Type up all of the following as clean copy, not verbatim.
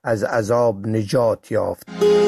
از عذاب نجات یافت.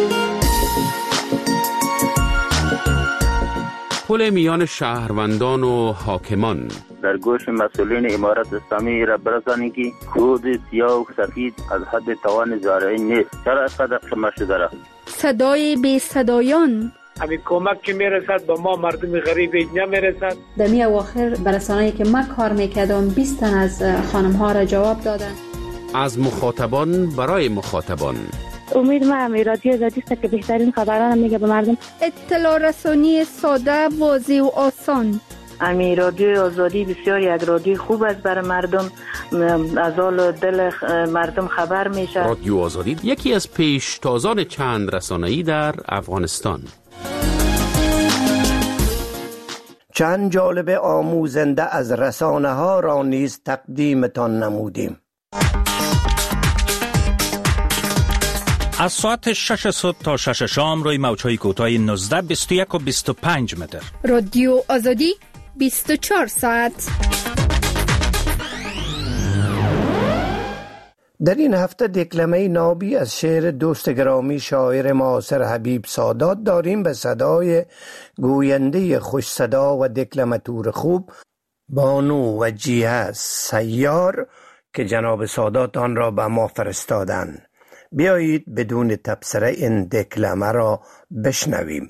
پل میان شهروندان و حاکمان. در گوش مسئولین امارت اسلامی را برسانی که کود سیاه و سفید از حد توان زارعین نیست. چرا اینقدر شما شده را؟ صدای بی صدایان. همین کمک که میرسد به ما مردم غریب اینجا میرسد. در می اواخر برسانه‌ای که من کار میکردم 20 تن از خانم ها را جواب دادن. از مخاطبان برای مخاطبان. امید من رادیو آزادی است که بهترین خبران میگه به مردم. اطلاع رسانی ساده، واضح و آسان. امی رادیو آزادی بسیار یک رادیو خوب است برای مردم، از حال دل مردم خبر میشه. رادیو آزادی یکی از پیشتازان چند رسانه‌ای در افغانستان. چند جالب آموزنده از رسانه ها را نیز تقدیمتان نمودیم. از ساعت 6 صبح تا 6 شام روی موج‌های کوتاه 19، 21 و 25 متر. رادیو آزادی 24 ساعت. در این هفته دکلمه نابی از شعر دوست گرامی شاعر معاصر حبیب سادات داریم به صدای گوینده خوش صدا و دکلماتور خوب بانو وجیه سیار که جناب سادات آن را به ما فرستادند. بیایید بدون تبصره این دکلمه را بشنویم.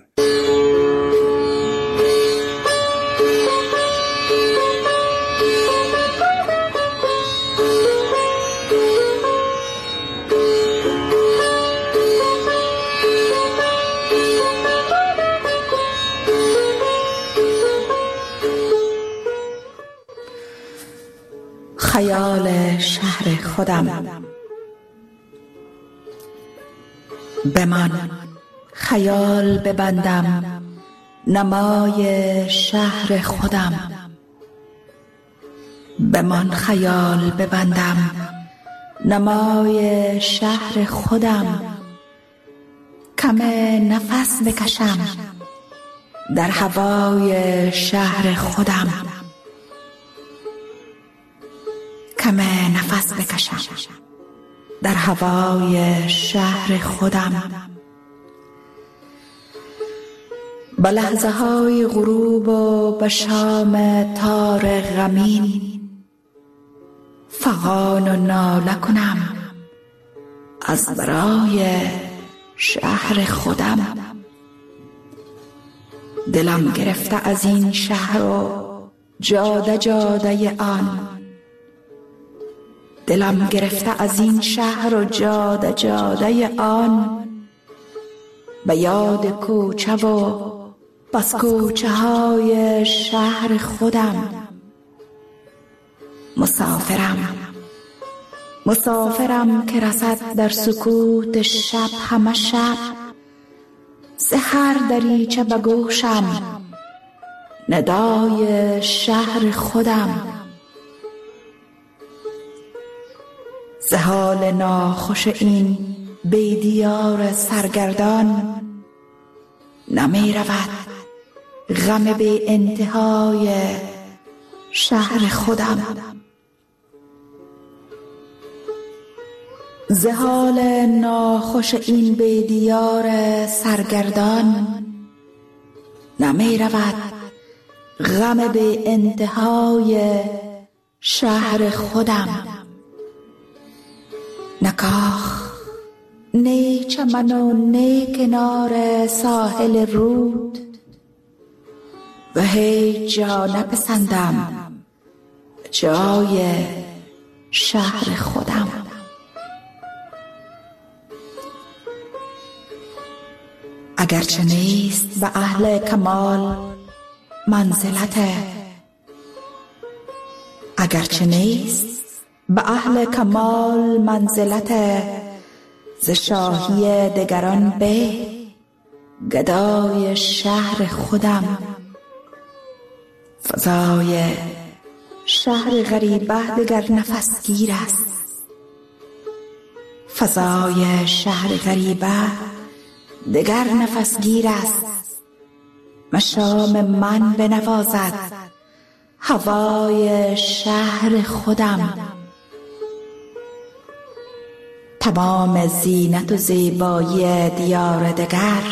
خیال شهر خودم به من خیال ببندم، نمای شهر خودم به من خیال ببندم، نمای شهر خودم کم نفس بکشم در هوای شهر خودم، کم نفس بکشم در هوای شهر خودم. به لحظه های غروب و به شام تار غمین فغان و ناله کنم از برای شهر خودم. دلم گرفته از این شهر و جاده جاده آن، دلم گرفته از این شهر و جاده جاده آن، به یاد کوچه و بس کوچه های شهر خودم. مسافرم که رسد در سکوت شب همه شب، ز هر دریچه به گوشم ندای شهر خودم. ز حال ناخوش این بیدیار سرگردان نمی رود غم بی انتهای شهر خودم. ز حال ناخوش این بیدیار سرگردان نمی رود غم بی انتهای شهر خودم. نه کاخ نه چمن و نه کنار ساحل رود، و هیچ جا نپسندم جای شهر خودم. اگرچه نیست به اهل کمال منزلت، اگرچه نیست به اهل کمال منزلت، ز شاهی دگران به گدای شهر خودم. فضای شهر غریبه دگر نفسگیر است، فضای شهر غریبه دگر نفسگیر است. مشام من بنوازد هوای شهر خودم. تمام زینت و زیبایی دیار دگر.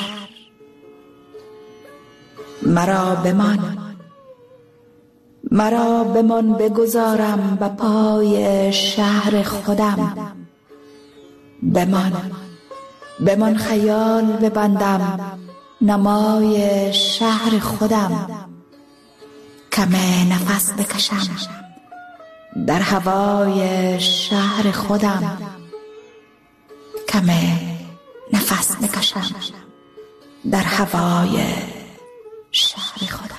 مرا بمان بگذارم به پای شهر خودم. بمان خیال ببندم نمای شهر خودم. کمی نفس بکشم در هوای شهر خودم. کمی نفس بکشم در هوای شهر خودم.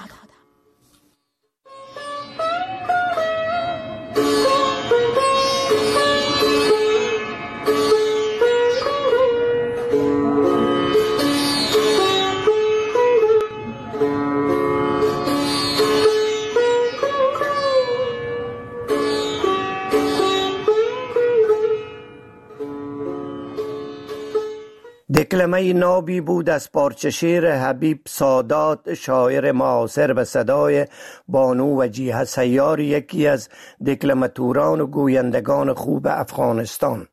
دکلمه نابی بود از پارچه شعر حبیب سادات، شاعر معاصر به صدای بانو وجیه سیار، یکی از دکلماتوران و گویندگان خوب افغانستان.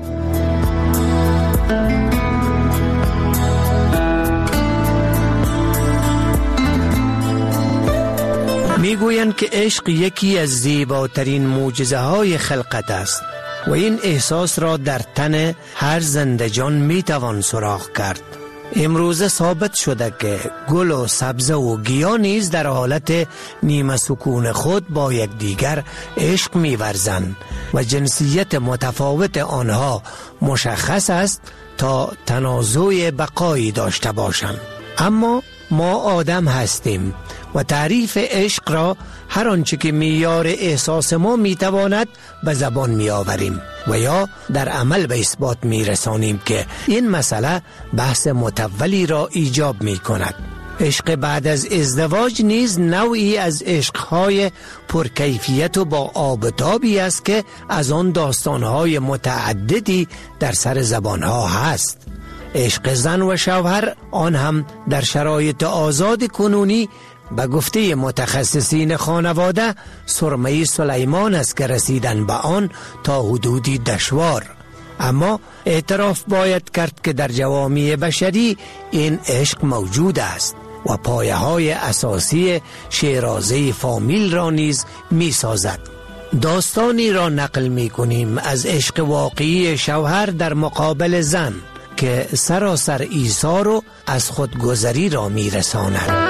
میگویند که عشق یکی از زیباترین معجزه های خلقت است و این احساس را در تن هر زنده جان میتوان سراغ کرد. امروزه ثابت شده که گل و سبزه و گیاه نیز در حالت نیمه سکون خود با یکدیگر عشق می‌ورزند و جنسیت متفاوت آنها مشخص است تا تنازع بقایی داشته باشند. اما ما آدم هستیم و تعریف عشق را هر آنچه که معیار احساس ما میتواند به زبان میآوریم و یا در عمل به اثبات میرسانیم که این مسئله بحث متولی را ایجاب میکند. عشق بعد از ازدواج نیز نوعی از عشقهای پرکیفیت و با آبتابی است که از آن داستانهای متعددی در سر زبانها هست. عشق زن و شوهر، آن هم در شرایط آزاد کنونی، به گفته متخصصین خانواده سرمه سلیمان است که رسیدن به آن تا حدودی دشوار. اما اعتراف باید کرد که در جوامع بشری این عشق موجود است و پایه های اساسی شیرازه فامیل را نیز می سازد. داستانی را نقل می کنیم از عشق واقعی شوهر در مقابل زن که سراسر ایثار و از خودگذری را می رساند.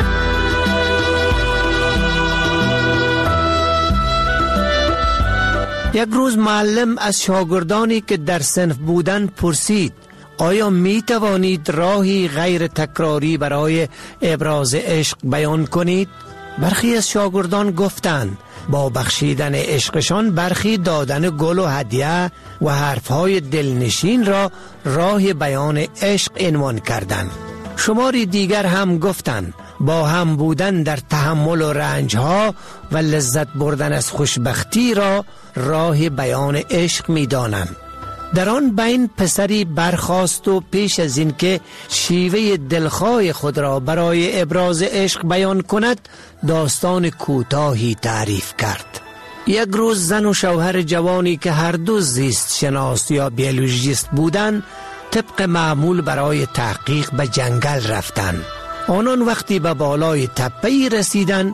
یک روز معلم از شاگردانی که در صنف بودند پرسید: آیا می توانید راهی غیر تکراری برای ابراز عشق بیان کنید؟ برخی از شاگردان گفتند با بخشیدن عشقشان برخی دادن گل و هدیه و حرفهای دلنشین را راه بیان عشق عنوان کردند. شماری دیگر هم گفتند با هم بودن در تحمل و رنجها و لذت بردن از خوشبختی را راه بیان عشق می دانند. در آن بین پسری برخاست و پیش از این که شیوه دلخواه خود را برای ابراز عشق بیان کند داستان کوتاهی تعریف کرد. یک روز زن و شوهر جوانی که هر دو زیست شناس یا بیولوژیست بودند طبق معمول برای تحقیق به جنگل رفتند. آنان وقتی به بالای تپه‌ای رسیدند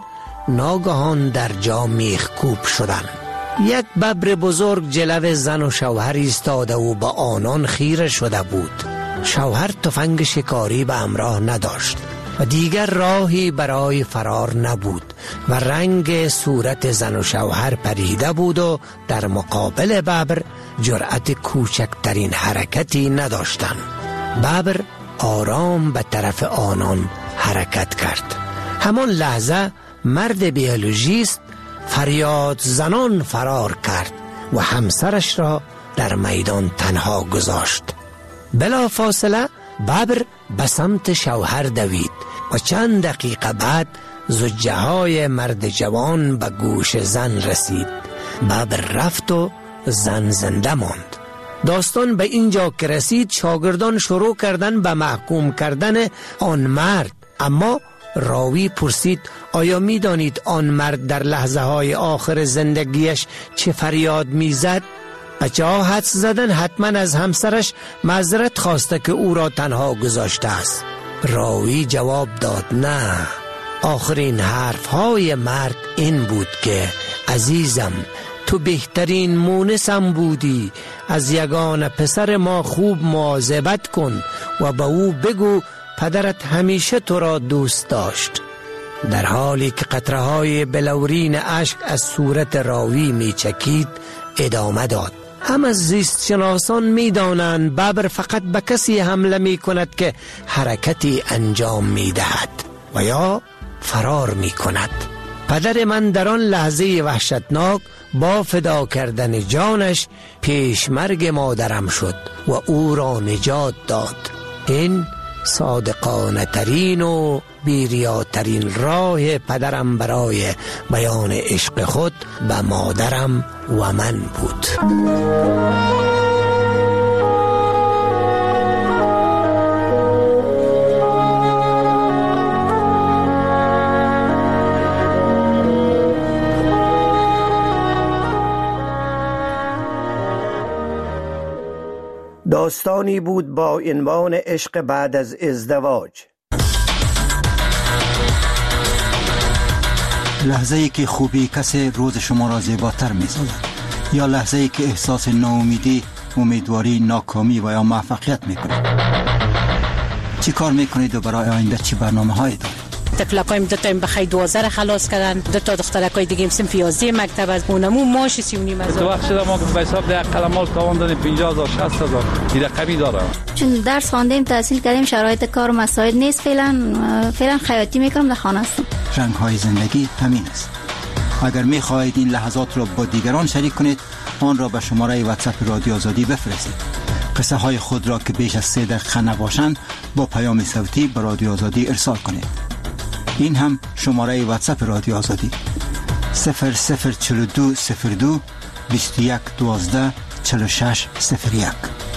ناگهان در جا میخکوب شدند. یک ببر بزرگ جلو زن و شوهر ایستاده و با آنان خیره شده بود. شوهر تفنگ شکاری به همراه نداشت و دیگر راهی برای فرار نبود و رنگ صورت زن و شوهر پریده بود و در مقابل ببر جرأت کوچکترین حرکتی نداشتند. ببر آرام به طرف آنان حرکت کرد. همان لحظه مرد بیولوژیست فریاد زنان فرار کرد و همسرش را در میدان تنها گذاشت. بلا فاصله ببر به سمت شوهر دوید و چند دقیقه بعد زجه های مرد جوان به گوش زن رسید. ببر رفت و زن زنده ماند. داستان به اینجا که رسید شاگردان شروع کردن به محکوم کردن آن مرد. اما راوی پرسید: آیا می دانید آن مرد در لحظه های آخر زندگیش چه فریاد می زد؟ بچه ها حدس زدن حتما از همسرش معذرت خواسته که او را تنها گذاشته است. راوی جواب داد نه. آخرین حرفهای مرد این بود که عزیزم تو بهترین مونسم بودی، از یگانه پسر ما خوب مواظبت کن و به او بگو پدرت همیشه تو را دوست داشت. در حالی که قطره‌های بلورین اشک از صورت راوی می چکید ادامه داد. هم از زیست شناسان می دانند ببر فقط به کسی حمله می کند که حرکتی انجام می دهد و یا فرار می کند. پدر من در آن لحظه وحشتناک با فدا کردن جانش پیش مرگ مادرم شد و او را نجات داد. این صادقانه ترین و بیریاترین راه پدرم برای بیان عشق خود به مادرم و من بود. داستانی بود با عنوان عشق بعد از ازدواج. لحظه‌ای که خوبی کسی روز شما را زیباتر می‌سازد، یا لحظه‌ای که احساس ناامیدی، امیدواری، ناکامی و یا موفقیت می‌کنید. چی کار می‌کنید و برای آینده چی برنامه‌هایی دارید؟ طفلکایم دو تا بخی 12 خلاص کردن، دو تا دخترکای دیگه صنف 11 مکتب از اونمو ماش 39 هزار. تو وقت ما به حساب ده قلمال تاوان دادیم 50000 60000 این رقمی داره. چون درس خواندیم تحصیل کردیم شرایط کار مساعد نیست، فعلا خیاطی میکنم در خانه هستم. رنگ‌های زندگی همین است. اگر می‌خواهید این لحظات را با دیگران شریک کنید، آن را به شماره واتساپ رادیو آزادی بفرستید. قصه های خود را که بیش از 3 دقیقه نباشند با پیام صوتی به رادیو آزادی ارسال کنید. این هم شماره واتساپ رادیو آزادی 004202 21 12 46 01.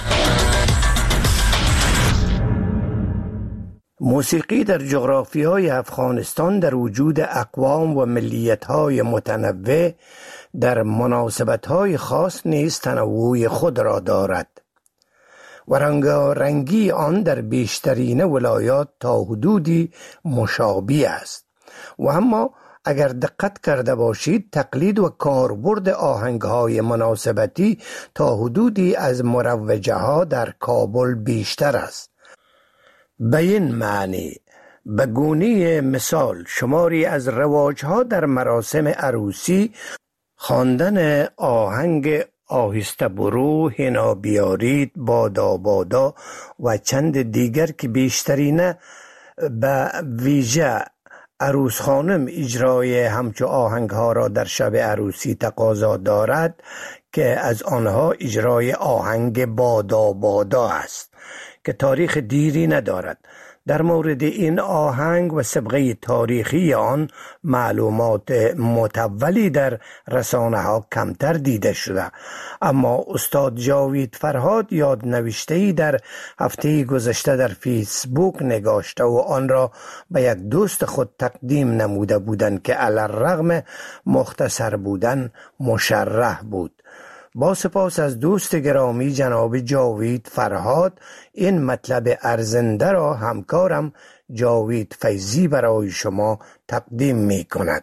موسیقی در جغرافیای افغانستان در وجود اقوام و ملیت‌های متنوع در مناسبت‌های خاص نیز تنوع خود را دارد و رنگی آن در بیشترین ولایات تا حدودی مشابه است. و اما اگر دقت کرده باشید تقلید و کاربرد آهنگ‌های مناسبتی تا حدودی از مروجه ها در کابل بیشتر است. به این معنی به گونه مثال شماری از رواج‌ها در مراسم عروسی خواندن آهنگ آهسته برو، هنا بیارید، بادا بادا و چند دیگر که بیشترین به ویژه عروس خانم اجرای همچو آهنگ ها را در شب عروسی تقاضا دارد که از آنها اجرای آهنگ بادا بادا است که تاریخ دیری ندارد. در مورد این آهنگ و سابقه تاریخی آن معلومات متولی در رسانه ها کمتر دیده شده، اما استاد جاوید فرهاد یادنوشته‌ای در هفته گذشته در فیسبوک نگاشته و آن را به یک دوست خود تقدیم نموده بودند که علی‌الرغم مختصر بودن مشرح بود. با سپاس از دوست گرامی جناب جاوید فرهاد، این مطلب ارزنده را همکارم جاوید فیضی برای شما تقدیم می کند.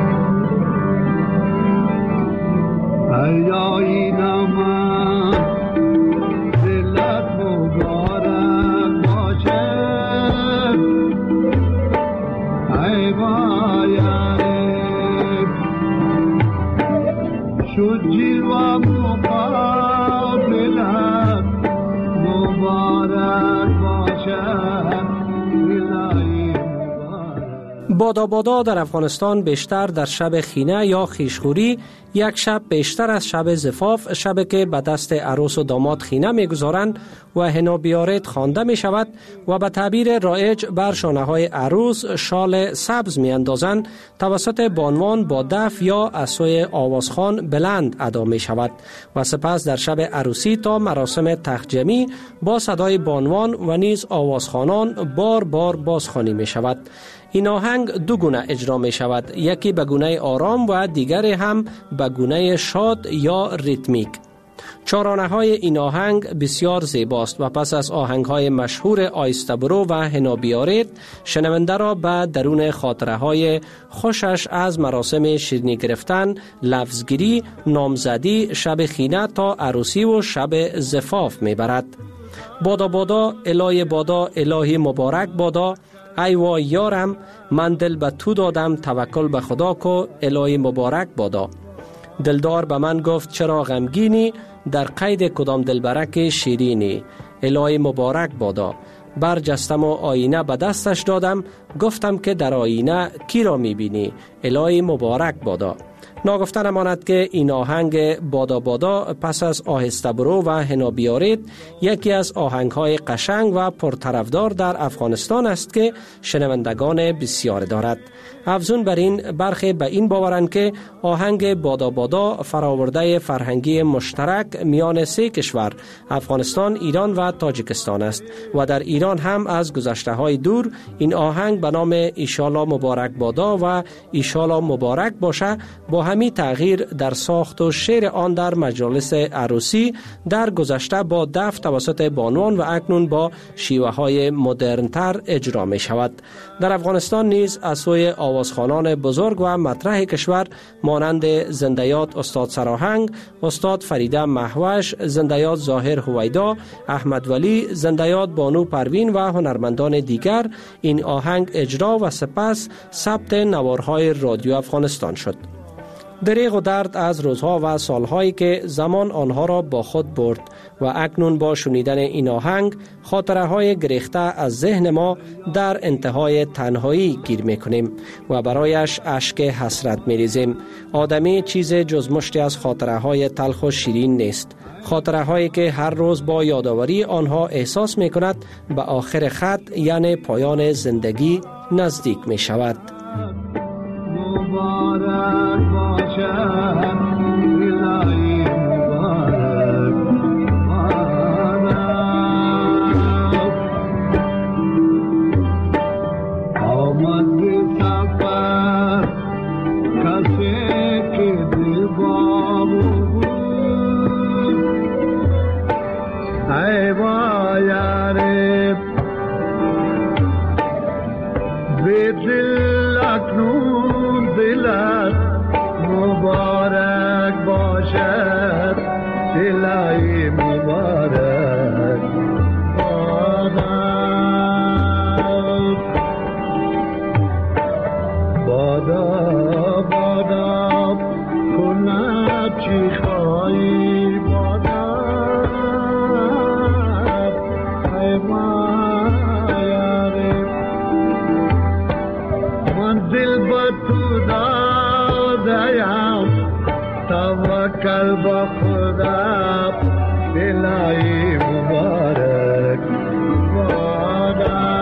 بادا بادا در افغانستان بیشتر در شب خینه یا خیشخوری، یک شب بیشتر از شب زفاف، شب که به دست عروس و داماد خینه میگذارند و هنا بیارید خوانده می شود و به تعبیر رایج بر شانه های عروس شال سبز می اندازند، توسط بانوان با دف یا عصای آوازخوان بلند ادا می شود و سپس در شب عروسی تا مراسم تخجمی با صدای بانوان و نیز آوازخوانان بار بار بازخوانی می شود. این آهنگ دو گونه اجرا می شود، یکی به گونه آرام و دیگری هم به گونه شاد یا ریتمیک. چارانه های این آهنگ بسیار زیباست و پس از آهنگ های مشهور آیسته برو و حنا بیارید شنونده را به درون خاطره های خوشش از مراسم شیرینی گرفتن، لفظگیری، نامزدی، شب خینه تا عروسی و شب زفاف میبرد. بادا بادا الهی بادا، الهی مبارک بادا، ای وای یارم من دل به تو دادم، توکل به خدا کو، الهی مبارک بادا. دلدار به من گفت چرا غمگینی، در قید کدام دلبرک شیرینی، الهی مبارک بادا. برجستم و آینه به دستش دادم، گفتم که در آینه کی را میبینی، الهی مبارک بادا. ناگفته نماند که این آهنگ بادا بادا پس از آهسته برو و حنا بیارید یکی از آهنگ‌های قشنگ و پرطرفدار در افغانستان است که شنوندگان بسیار دارد. افزون بر این برخی به این باورند که آهنگ بادا بادا فراورده فرهنگی مشترک میان سه کشور افغانستان، ایران و تاجیکستان است و در ایران هم از گذشته‌های دور این آهنگ به نام ایشالا مبارک بادا و ایشالا مبارک باشه با همین تغییر در ساخت و شعر آن در مجالس عروسی در گذشته با دف توسط بانوان و اکنون با شیوه های مدرنتر اجرا می شود. در افغانستان نیز از سوی آوازخوانان بزرگ و مطرح کشور مانند زنده‌یاد استاد سراهنگ، استاد فریده مهوش، زنده‌یاد ظاهر هویدا، احمد ولی، زنده‌یاد بانو پروین و هنرمندان دیگر این آهنگ اجرا و سپس ثبت نوارهای رادیو افغانستان شد. دریغ و درد از روزها و سالهایی که زمان آنها را با خود برد و اکنون با شنیدن این آهنگ خاطره های گریخته از ذهن ما در انتهای تنهایی گیر میکنیم و برایش اشک حسرت میریزیم. آدمی چیز جز مشتی از خاطره های تلخ و شیرین نیست. خاطره هایی که هر روز با یادآوری آنها احساس میکند به آخر خط یعنی پایان زندگی نزدیک می شود. مبارک باشد الهی مبارک آمد به سفر کسی که دل بابو بود ای وایاره به دل اکنون دلت مبارک باشد الهی مبارک بادا بادا کند چی خواهی بادا ای مایاره من دل با تو دادیم توکل با خدا الهی مبارک بادا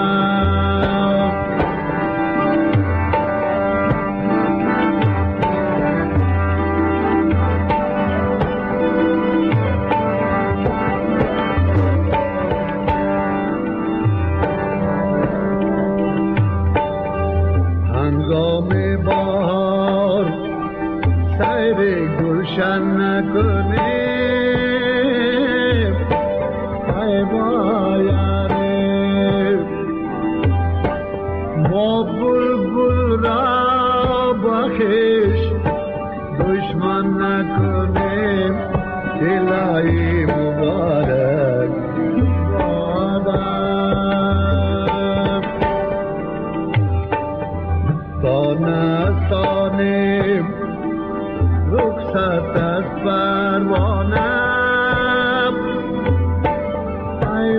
هنگام بهار سیر گلشن نکنیم ای بایاره ما بلبل را بخش دشمن نکنیم الهی مبارک دانستانیم رخصت از پروانم ای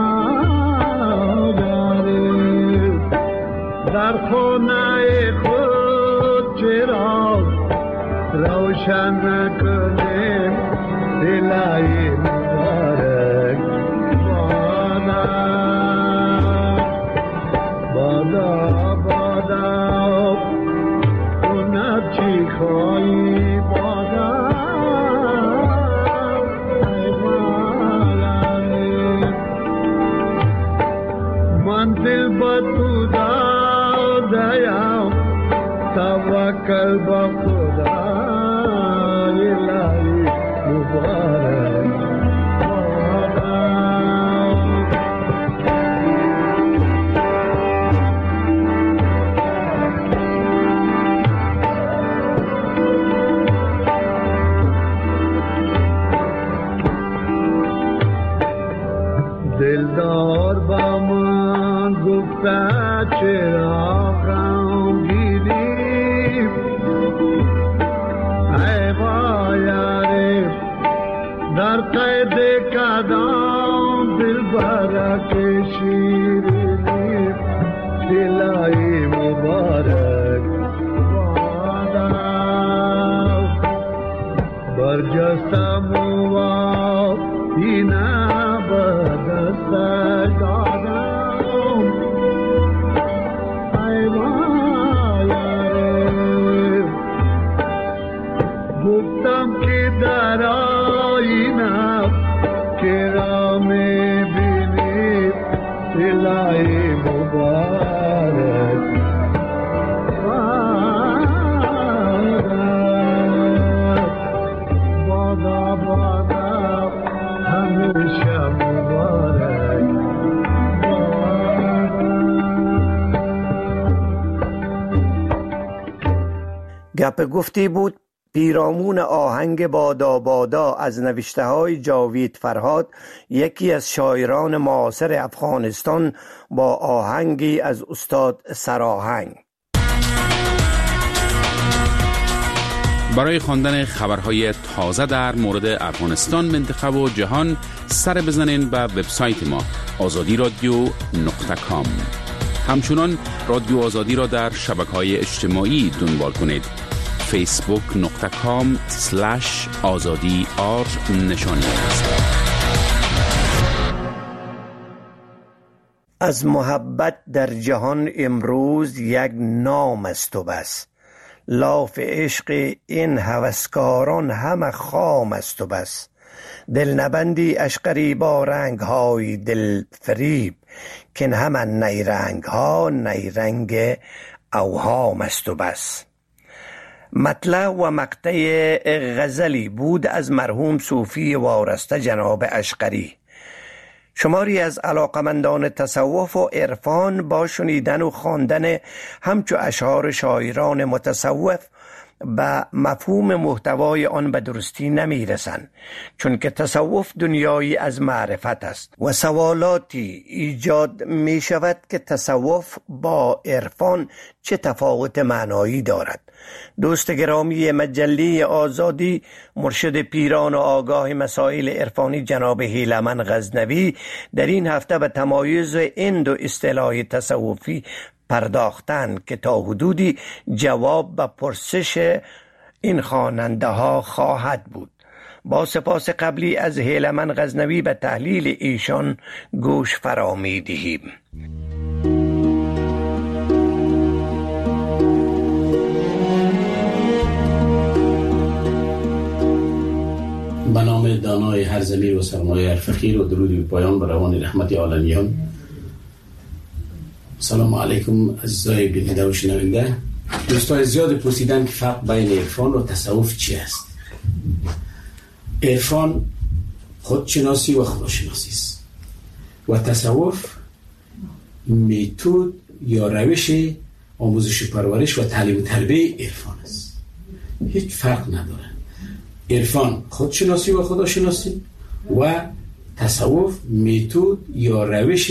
مادری در خانه خود چراغ روشن نکنیم الهی مبارک بادا بادا کند چی خواهی بادا ای مالانی من دل با تو دادیم توکل با خدا الهی مبارک دلدار با من گفته چرا غمگینی ای وای در قید کدام دلبرک شیرینی دلای مبارک بادا برجستم و اینا بدست دادم ای وای گفتم که در آینه که را میبینی الهی مبارک بادا بادا همیشه مبارک گپ گفتی بود پیرامون آهنگ بادا بادا از نوشته های جاوید فرهاد، یکی از شاعران معاصر افغانستان، با آهنگی از استاد سراهنگ. برای خواندن خبرهای تازه در مورد افغانستان، منطقه و جهان سر بزنین به وبسایت ما azadiradio.com. همچنان رادیو آزادی را در شبکه‌های اجتماعی دنبال کنید. facebook.com/azadi_r نشانی است. از محبت در جهان امروز یک نام است و بس، لاف عشق این هوسکاران همه خام است و بس. دل نبندی اشقری با رنگ های دل فریب، که همه نیرنگ ها نیرنگ اوهام است و بس. مطلع و مقطع غزلی بود از مرحوم صوفی وارسته جناب اشقری. شماری از علاقمندان تصوف و عرفان با شنیدن و خواندن همچو اشعار شاعران متصوف به مفهوم محتوای آن به درستی نمی رسند، چون که تصوف دنیایی از معرفت است و سوالاتی ایجاد می شود که تصوف با عرفان چه تفاوت معنایی دارد. دوست گرامی مجله آزادی، مرشد پیران و آگاه مسائل عرفانی جناب هیلمن غزنوی در این هفته به تمایز این دو اصطلاح تصوفی پرداختند که تا حدودی جواب به پرسش این خواننده ها خواهد بود. با سپاس قبلی از هیلمن غزنوی به تحلیل ایشان گوش فرا می دهیم. به نام دانای هر ضمیر و سرمایه هر فقیر و درودی به پایان بر روان رحمت عالمیان. سلام علیکم عزیزای بیننده و شنونده. دوستای زیاد پرسیدن که فرق بین عرفان و تصوف چی است. عرفان خودشناسی و خداشناسی است و تصوف میتود یا روش آموزش پرورش و تعلیم و تربیه عرفان است. هیچ فرق نداره. عرفان خودشناسی و خداشناسی و تصوف میتود یا روش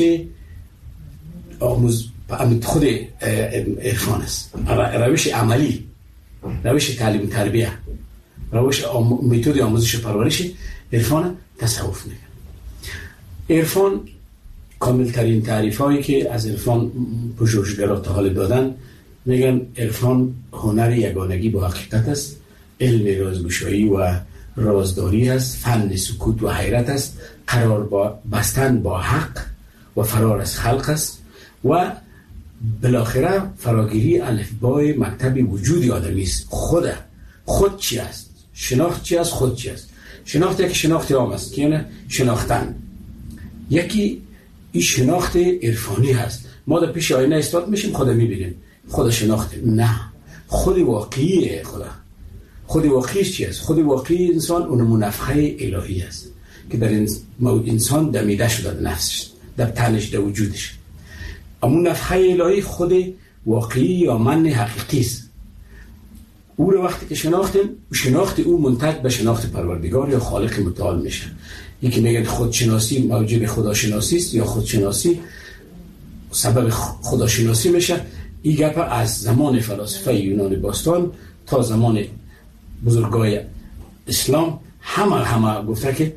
خود عرفان است، روش عملی، روش تعلیم تربیه، روش میتود آموزش پرورش عرفان تصوف میگن. عرفان کامل ترین تعریف هایی که از عرفان پژوهشگران تا حال دادن میگن عرفان هنر یگانگی با حقیقت است، علم رازگشایی و رازداری است، فن سکوت و حیرت است، قرار با بستن با حق و فرار از خلق است و بالاخره فراگیری الفبای مکتب وجود آدمی است. خود چی است؟ شناخت چی است؟ خود چی است؟ شناخت یکی شناخت عام است که یعنی شناختن. یکی این شناخت عرفانی هست. ما در پیش آینه استاد میشیم، خدا میبینیم، خدا شناخته نه، خود واقعی خدا. خود واقعیش چی است؟ خود واقعی انسان اون نفخه الهی است که در انسان دمیده شده، در نفسش، در تنش، در وجودش. اما نفخه الهی خود واقعی یا من حقیقی است. او رو وقتی که شناخت او منتج به شناخت پروردگار یا خالق متعال میشه. یکی میگه خودشناسی موجب خداشناسی است یا خودشناسی سبب خداشناسی میشه. این گپ از زمان فلاسفه یونان باستان تا زمان بزرگای اسلام همه گفته که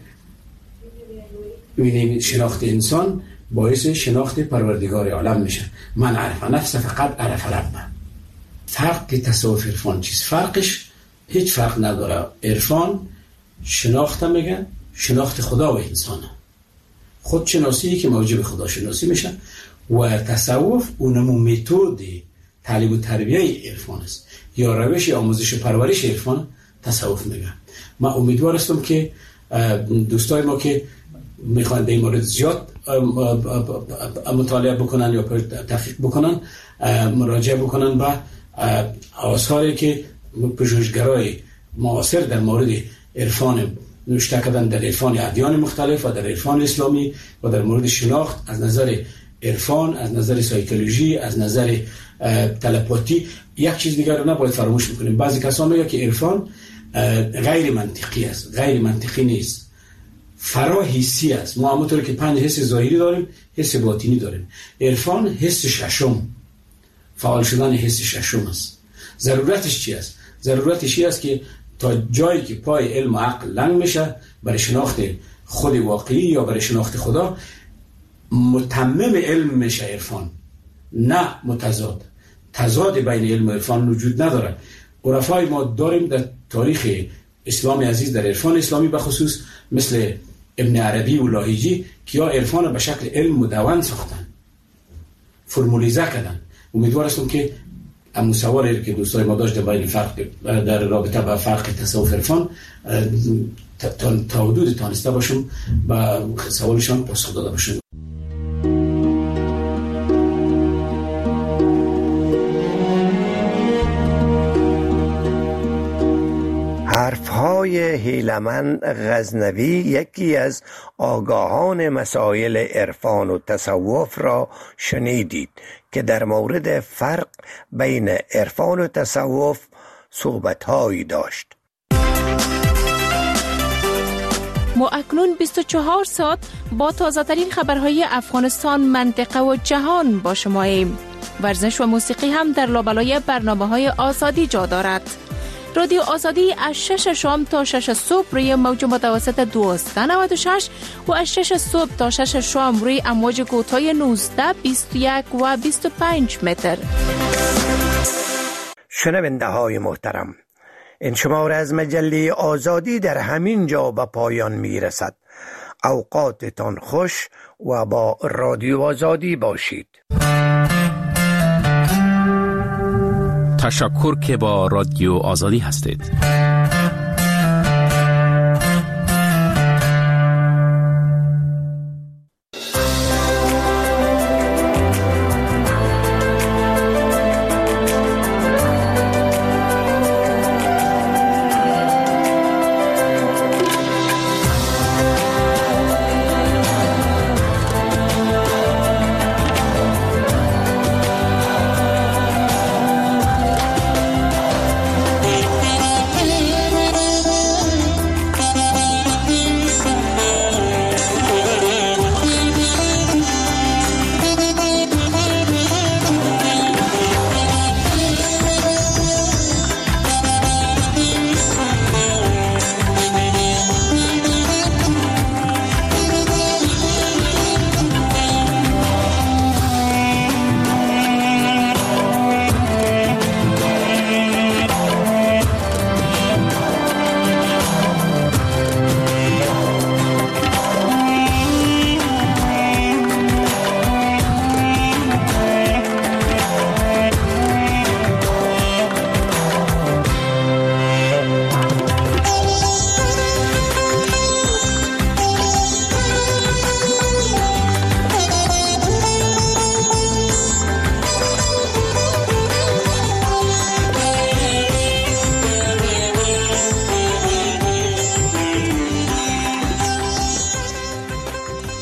شناخت انسان باعث شناخت پروردگار عالم میشه. من عرف نفس فقط عرف ربه. فرق تصوف عرفان چیست؟ فرقش هیچ فرق نداره. عرفان شناخت میگن شناخت خدا و انسانه، خودشناسی که موجب خداشناسی میشه، و تصوف اونمو متد تعلیم و تربیه عرفان است یا روش آموزش و پرورش عرفان تصوف میگن. من امیدوار هستم که دوستای ما که میخوان به این مورد زیاد مطالعه بکنن یا تحقیق بکنن، مراجعه بکنن به آثاری که پژوهشگرای معاصر در مورد عرفان نوشته کردن، در عرفان ادیان مختلف و در عرفان اسلامی و در مورد شناخت از نظر عرفان، از نظر سایکولوژی، از نظر تلپاتی. یک چیز دیگر رو نباید فراموش بکنیم. بعضی کسان میگن که عرفان غیر منطقی است. غیر منطقی نیست، فرا حسی است. ما همونطور که 5 حس ظاهری داریم، حس باطنی داریم. عرفان حس ششم، فعال شدن حس ششم است. ضرورتش چی است؟ ضرورتش این است که تا جایی که پای علم و عقل لنگ میشه برای شناخت خود واقعی یا برای شناخت خدا، متمم علم میشه عرفان، نه متضاد. تضاد بین علم و عرفان وجود نداره. عرفای ما داریم در تاریخ اسلام عزیز، در عرفان اسلامی به خصوص، مثل ابن عربی و لاهیجی که یا عرفان به شکل علم مدون ساختن، فرمولیزه کردن. امیدوار هستم که اما سوالی که دوستای ما داشت در رابطه با فرق تصوف عرفان تا حدود تانسته باشم با سوالشان پاسخ داده باشم. حرفهای هیلمن غزنوی یکی از آگاهان مسائل عرفان و تصوف را شنیدید که در مورد فرق بین عرفان و تصوف صحبت‌هایی داشت. ما اکنون 24 ساعت با تازه‌ترین خبرهای افغانستان، منطقه و جهان با شماییم. ورزش و موسیقی هم در لابلای برنامه‌های آزادی جا دارد. رادیو آزادی از 6 شام تا 6 صبح روی موج متوسط 1296 و از 6 صبح تا 6 شام روی امواج کوتاه 19، 21 و 25 متر. شنونده های محترم، این شماره از مجله آزادی در همین جا به پایان می رسد. اوقاتتان خوش و با رادیو آزادی باشید. تشکر که با رادیو آزادی هستید.